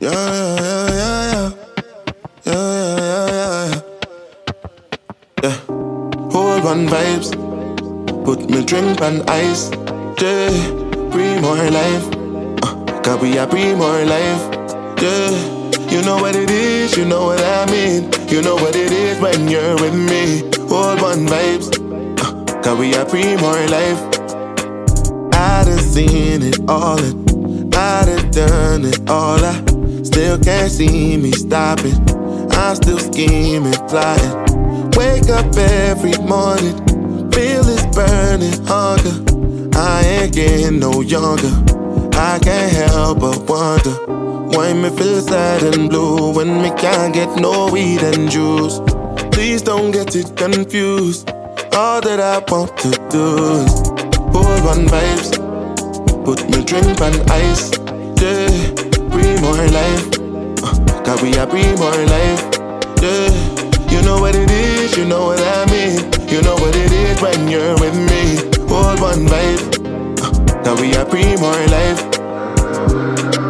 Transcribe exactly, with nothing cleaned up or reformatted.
Yeah, yeah, yeah, yeah. Yeah, yeah, yeah, yeah. Yeah. Hold one vibes. Put me drink on ice. Yeah. Breathe more life. Uh, Cause we are breathe more life. Yeah. You know what it is, you know what I mean. You know what it is when you're with me. Hold one vibes. Uh, Cause we are breathe more life. I done seen it all and I done done it all. I still can't see me stopping. I'm still scheming, plotting. Wake up every morning, feel this burning hunger. I ain't getting no younger. I can't help but wonder why me feel sad and blue when me can't get no weed and juice. Please don't get it confused. All that I want to do is hold one vibes. Put me drink on ice. Yeah, breathe more life. Uh, Cause we are breathe more life. Yeah, you know what it is, you know what I mean. You know what it is when you're with me. Hold one vibe. Uh, Cause we are breathe more life.